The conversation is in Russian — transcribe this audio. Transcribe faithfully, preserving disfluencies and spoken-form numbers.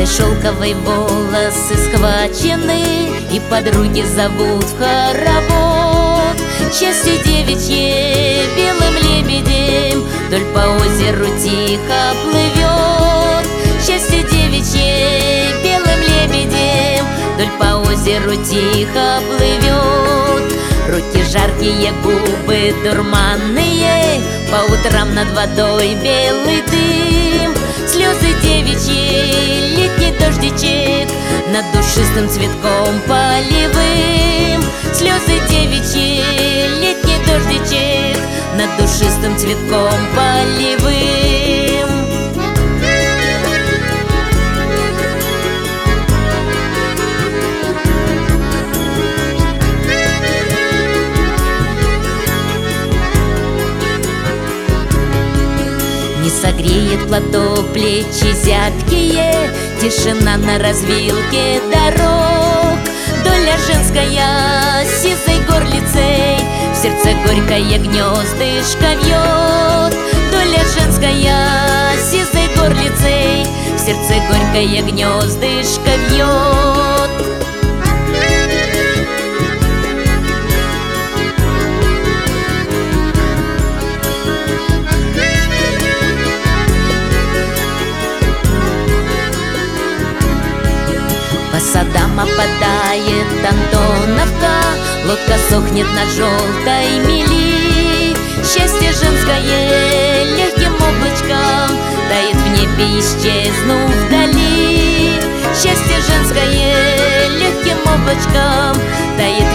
Розой шелковой волосы схвачены, и подруги зовут в хоровод. Счастье девичье белым лебедем вдоль по озеру тихо плывет. Счастье девичье белым лебедем вдоль по озеру тихо плывет. Руки жаркие, губы дурманные, по утрам над водой белый дым. Слезы девичьи, летний дождичек над душистым цветком полевым. Слезы девичьи, летний дождичек над душистым цветком полевым. Не согреет платок плечи зябкие, тишина на развилке дорог. Доля женская сизой горлицей в сердце горькое гнездышко вьет. Доля женская сизой горлицей в сердце горькое гнездышко вьет. По садам опадает Антоновка, лодка сохнет на желтой мели. Счастье женское легким облачком тает в небе, исчезнув вдали. Счастье женское легким облачком тает